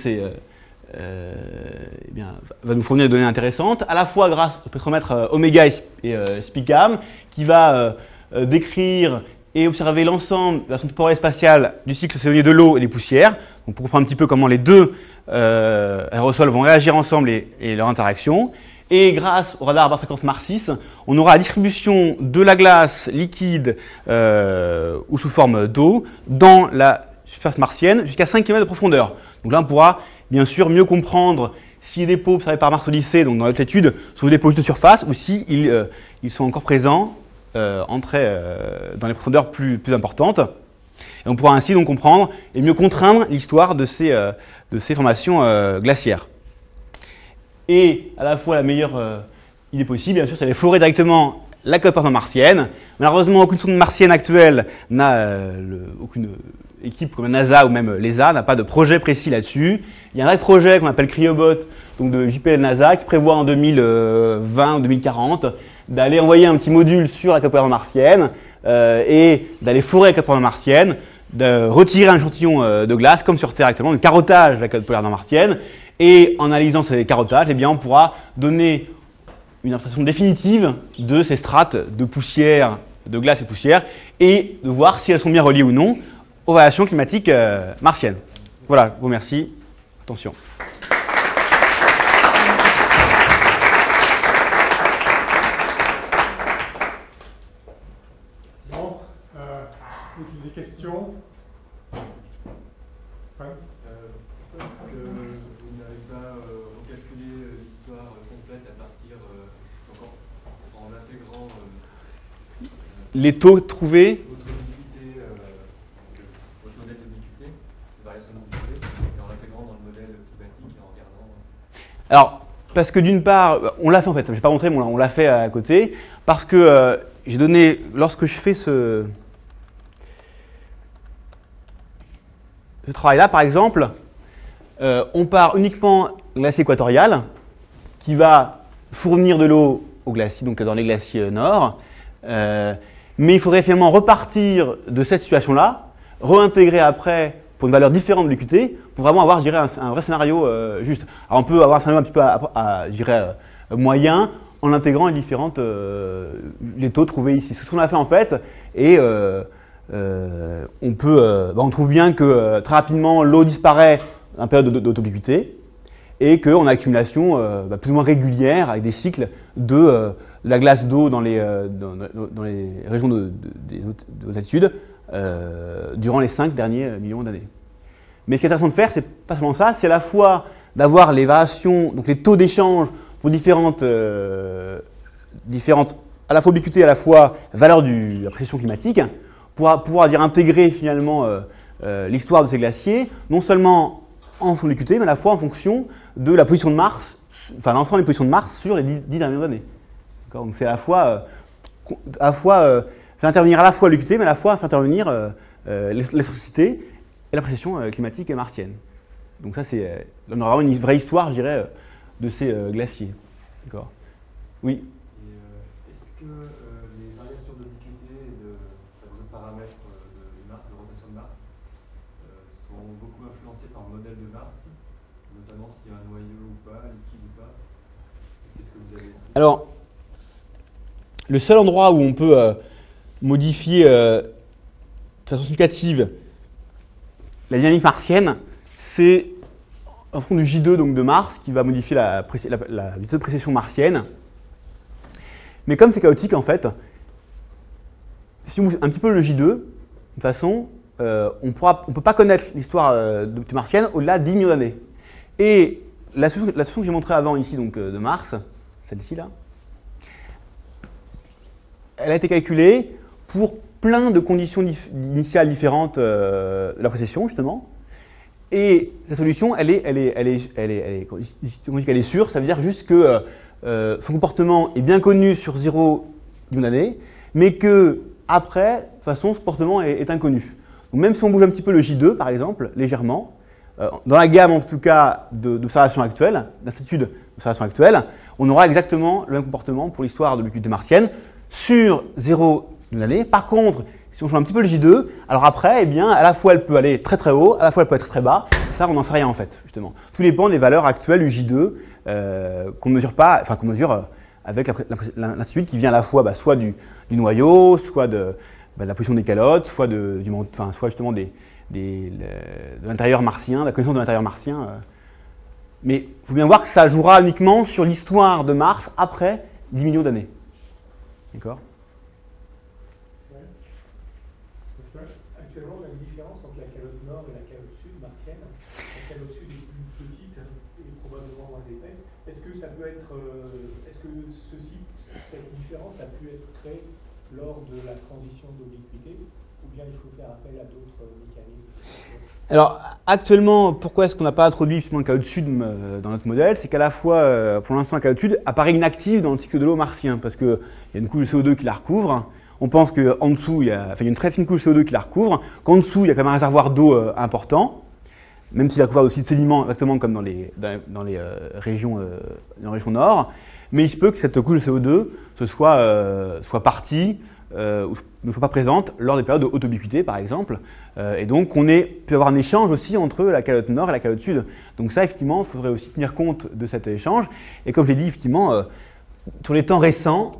va nous fournir des données intéressantes, à la fois grâce au spectromètre Omega et SPICAM, qui va décrire et observer l'ensemble de la façon temporelle et spatiale du cycle saisonnier de l'eau et des poussières, donc pour comprendre un petit peu comment les deux aérosols vont réagir ensemble et leur interaction. Et grâce au radar à basse fréquence Mars 6, on aura la distribution de la glace liquide ou sous forme d'eau dans la surface martienne jusqu'à 5 km de profondeur. Donc là, on pourra bien sûr mieux comprendre si les dépôts observés par Mars Odyssey, donc dans l'altitude, sont des dépôts juste de surface ou si ils sont encore présents dans les profondeurs plus importantes. Et on pourra ainsi donc comprendre et mieux contraindre l'histoire de ces formations glaciaires. Et à la fois la meilleure idée possible, bien sûr, c'est d'aller forer directement la coque martienne. Malheureusement, aucune sonde martienne actuelle n'a aucune équipe comme la NASA ou même l'ESA n'a pas de projet précis là-dessus. Il y a un vrai projet qu'on appelle Cryobot, donc de JPL NASA, qui prévoit en 2020 ou 2040 d'aller envoyer un petit module sur la coque martienne et d'aller forer la coque martienne, de retirer un échantillon de glace, comme sur Terre actuellement, le carottage de la coque polaire martienne. Et en analysant ces carottages, eh bien, on pourra donner une interprétation définitive de ces strates de poussière, de glace et poussière, et de voir si elles sont bien reliées ou non aux variations climatiques martiennes. Voilà, je vous remercie. Attention. Bon, des questions? Est-ce que vous n'avez pas recalculé l'histoire complète à partir en intégrant les taux trouvés, votre modèle d'ubiquité, de variation d'ubiquité, et en l'intégrant dans le modèle climatique et en regardant. Alors, parce que d'une part, on l'a fait en fait, je ne vais pas montrer, mais on l'a fait à côté, parce que j'ai donné, lorsque je fais ce travail-là, par exemple, on part uniquement de glacier équatorial, qui va fournir de l'eau aux glaciers, donc dans les glaciers nord, mais il faudrait finalement repartir de cette situation-là, réintégrer après pour une valeur différente de l'UQT, pour vraiment avoir, je dirais, un vrai scénario juste. Alors on peut avoir un scénario un petit peu, je dirais, moyen, en intégrant les taux trouvés ici. C'est ce qu'on a fait en fait, et on trouve bien que très rapidement l'eau disparaît dans la période d'autobliquité, et qu'on a accumulation plus ou moins régulière avec des cycles de la glace d'eau dans les régions de haute altitude durant les 5 derniers millions d'années. Mais ce qui est intéressant de faire, c'est pas seulement ça, c'est à la fois d'avoir les variations, donc les taux d'échange pour différentes à la fois ubiquité et à la fois valeur de la pression climatique, pour pouvoir intégrer finalement l'histoire de ces glaciers, non seulement en fonction de l'UQT, mais à la fois en fonction de la position de Mars, enfin l'ensemble des positions de Mars sur les 10 dernières années. Donc c'est à la fois faire intervenir à la fois l'UQT, mais à la fois faire intervenir l'électricité et la pression climatique martienne. Donc ça, on aura vraiment une vraie histoire, je dirais, de ces glaciers. D'accord. Oui. Et est-ce que les variations d'ubiquité et d'autres paramètres de Mars, de rotation de Mars, sont beaucoup influencés par le modèle de Mars, notamment s'il y a un noyau ou pas, liquide ou pas? Qu'est-ce que vous avez? Alors, le seul endroit où on peut modifier de façon significative la dynamique martienne, c'est en fond du J2 donc de Mars qui va modifier la vitesse de précession martienne. Mais comme c'est chaotique en fait, si on bouge un petit peu le J2, de toute façon, on ne peut pas connaître l'histoire de martienne au-delà de 10 millions d'années. Et la solution que j'ai montrée avant ici donc, de Mars, celle-ci là, elle a été calculée pour plein de conditions initiales différentes de la précession, justement. Et cette solution, elle est sûre, ça veut dire juste que son comportement est bien connu sur 0 millions d'années, mais que après, de toute façon, ce comportement est inconnu. Donc même si on bouge un petit peu le J2, par exemple, légèrement, dans la gamme en tout cas d'observations actuelles, d'instituts d'observation actuelle, on aura exactement le même comportement pour l'histoire de l'ubiquité martienne sur 0 millions d'années. Par contre, si on change un petit peu le J2, alors après, eh bien, à la fois elle peut aller très très haut, à la fois elle peut être très bas. Ça, on n'en sait rien en fait, justement. Tout dépend des valeurs actuelles du J2 qu'on ne mesure pas, enfin qu'on mesure avec l'institut qui vient à la fois soit du noyau, soit de de la position des calottes, soit, soit justement de l'intérieur martien, de la connaissance de l'intérieur martien. Mais il faut bien voir que ça jouera uniquement sur l'histoire de Mars après 10 millions d'années. D'accord ? Ouais. Parce que, actuellement, on a une différence entre la calotte nord et la calotte sud martienne. La calotte sud est plus petite et probablement moins épaisse. Est-ce que ça peut être, est-ce que cette différence a pu être créée lors de la transition d'obliquité, ou bien il faut faire appel à d'autres mécanismes? Alors, actuellement, pourquoi est-ce qu'on n'a pas introduit justement le calotte sud dans notre modèle? C'est qu'à la fois, pour l'instant, la calotte sud apparaît inactive dans le cycle de l'eau martien, parce qu'il y a une couche de CO2 qui la recouvre. On pense qu'en dessous, il y a une très fine couche de CO2 qui la recouvre, qu'en dessous, il y a quand même un réservoir d'eau important, même s'il est recouvert aussi de sédiments, exactement comme dans les régions nord. Mais il se peut que cette couche de CO2 soit partie, ou ne soit pas présente lors des périodes de haute ubiquité, par exemple. Et donc, on peut avoir un échange aussi entre la calotte nord et la calotte sud. Donc ça, effectivement, il faudrait aussi tenir compte de cet échange. Et comme je l'ai dit, effectivement, sur les temps récents,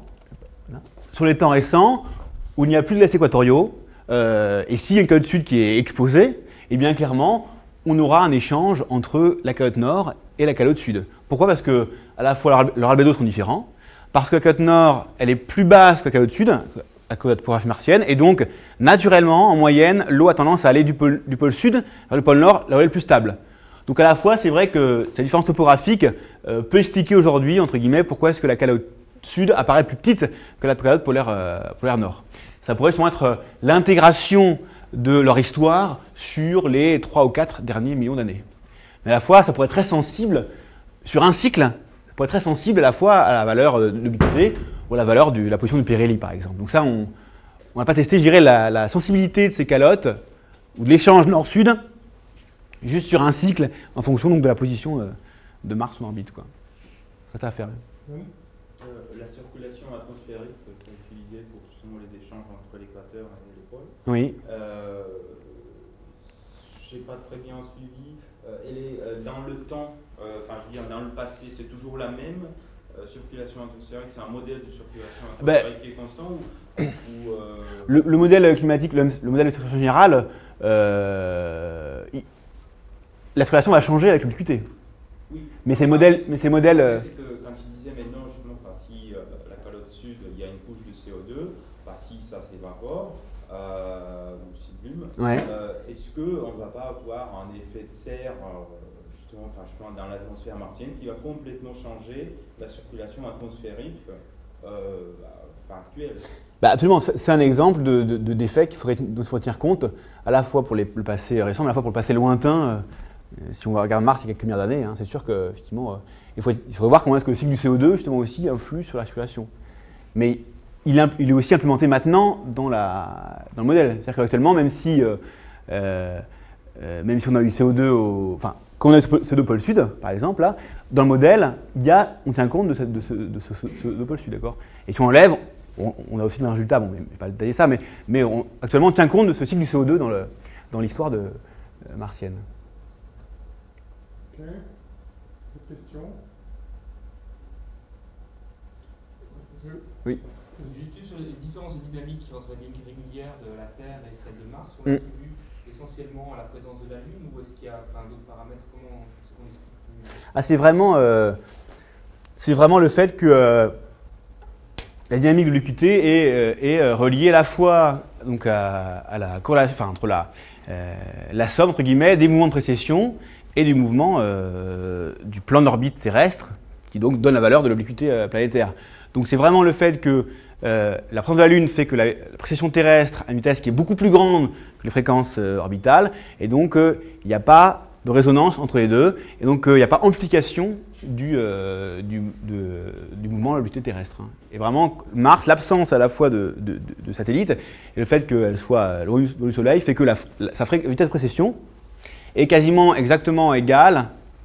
où il n'y a plus de glaces équatoriaux, et s'il y a une calotte sud qui est exposée, eh bien clairement, on aura un échange entre la calotte nord et la calotte sud. Pourquoi ? Parce que à la fois leurs albédos sont différents, parce que la calotte nord, elle est plus basse que la calotte sud, à cause de la topographie martienne, et donc, naturellement, en moyenne, l'eau a tendance à aller du pôle sud vers le pôle nord, là où elle est le plus stable. Donc à la fois, c'est vrai que cette différence topographique peut expliquer aujourd'hui, entre guillemets, pourquoi est-ce que la calotte sud apparaît plus petite que la calotte polaire nord. Ça pourrait justement être l'intégration de leur histoire sur les 3 ou 4 derniers millions d'années. Mais à la fois, ça pourrait être très sensible sur un cycle, ça pourrait être très sensible à la fois à la valeur de l'ubiquité ou à la valeur de la position du Pirelli, par exemple. Donc ça, on n'a pas testé, je dirais, la sensibilité de ces calottes ou de l'échange nord-sud juste sur un cycle en fonction donc, de la position de Mars en orbite, quoi. Ça à faire. Oui. La circulation atmosphérique qui est utilisée pour justement les échanges entre l'équateur et les pôles. Oui. Je n'ai pas très bien suivi. Elle est dans le temps, enfin je veux dire dans le passé, c'est toujours la même circulation atmosphérique. C'est un modèle de circulation atmosphérique qui est constant ou le modèle climatique, le modèle de circulation générale, la circulation va changer avec l'ubiquité. Oui. Mais ces modèles. C'est que quand tu disais maintenant, justement, si la calotte sud, il y a une couche de CO2, si ça s'évapore, ou s'éblume, Ouais. est-ce qu'on ne va pas avoir un effet de serre, justement, dans l'atmosphère martienne, qui va complètement changer la circulation atmosphérique actuelle? Absolument, c'est un exemple d'effet dont il faut tenir compte, à la fois pour le passé récent, mais à la fois pour le passé lointain. Si on regarde Mars il y a quelques milliards d'années, c'est sûr qu'effectivement, il faudrait voir comment est-ce que le cycle du CO2 justement aussi influe sur la circulation. Mais il est aussi implémenté maintenant dans le modèle. C'est-à-dire qu'actuellement, même si on a eu CO2 quand on a eu CO2 au pôle sud, par exemple, là, dans le modèle, on tient compte de ce pôle sud, d'accord ? Et si on enlève, on a aussi un résultat, bon, je ne vais pas détailler ça, mais actuellement, on tient compte de ce cycle du CO2 dans l'histoire martienne. Ok. Autre question? Oui. Juste sur les différences de dynamique entre la dynamique régulière de la Terre et celle de Mars, on l'attribue essentiellement à la présence de la Lune ou est-ce qu'il y a d'autres paramètres? Comment est-ce qu'on explique? C'est vraiment le fait que la dynamique de l'ubiquité est reliée à la fois donc à la corrélation, entre la somme entre guillemets des mouvements de précession et du mouvement du plan d'orbite terrestre qui donc donne la valeur de l'obliquité planétaire. Donc c'est vraiment le fait que la présence de la Lune fait que la précession terrestre a une vitesse qui est beaucoup plus grande que les fréquences orbitales, et donc il n'y a pas de résonance entre les deux, et donc il n'y a pas amplification du mouvement de l'orbite terrestre. Et vraiment, Mars, l'absence à la fois de satellites et le fait qu'elle soit loin du Soleil fait que sa vitesse de précession est quasiment exactement égale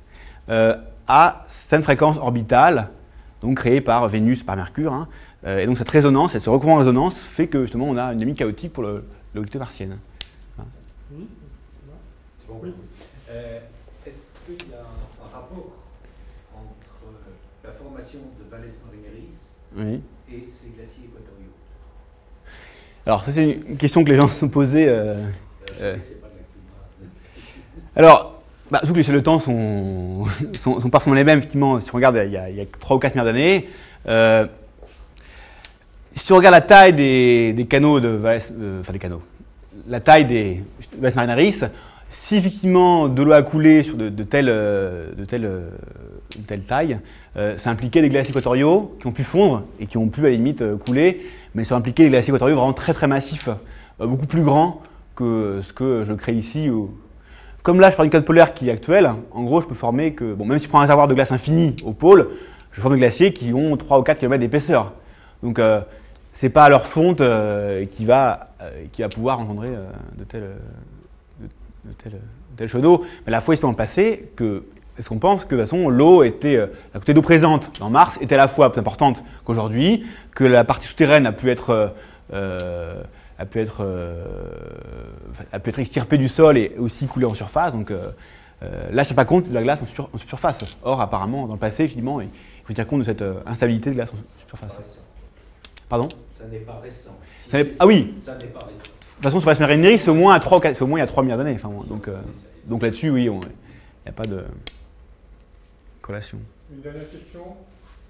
à cette fréquence orbitale, donc créée par Vénus, par Mercure. Et donc cette résonance, ce recouvrement en résonance fait que justement on a une dynamique chaotique pour l'orbite martienne. Oui. C'est bon. Oui. Est-ce qu'il y a un rapport entre la formation de Valles Marineris Oui. et ces glaciers équatoriaux? Alors, ça, c'est une question que les gens se sont posées. C'est pas de la climat. Alors, surtout que les échelles de temps sont pas forcément les mêmes, effectivement, si on regarde il y a 3 ou 4 milliards d'années. Si on regarde la taille des canaux des canaux, la taille des Valles Marineris, si effectivement de l'eau a coulé sur de telle taille, ça impliquait des glaciers équatoriaux qui ont pu fondre et qui ont pu à la limite couler, mais ça impliquait des glaciers équatoriaux vraiment très très massifs, beaucoup plus grands que ce que je crée ici. Comme là je parle d'une calotte polaire qui est actuelle, en gros je peux former que, bon, même si je prends un réservoir de glace infini au pôle, je forme des glaciers qui ont 3 ou 4 km d'épaisseur. Donc c'est pas à leur fonte qui va pouvoir engendrer de tels chevaux d'eau. Mais la fois, il se peut en passer est-ce qu'on pense que de toute façon l'eau était, la quantité d'eau présente dans Mars était à la fois plus importante qu'aujourd'hui, que la partie souterraine a pu être extirpée du sol et aussi coulée en surface. Donc là, je ne tiens pas compte de la glace en surface. Or, apparemment, dans le passé, finalement, il faut tenir compte de cette instabilité de glace en surface. Pardon ? Ça n'est pas récent. Ah oui. Ça n'est pas récent. De toute façon, sur Valles Marineris, c'est au moins il y a 3 milliards d'années. Enfin, donc là-dessus, oui, il n'y a pas de corrélation. Une dernière question.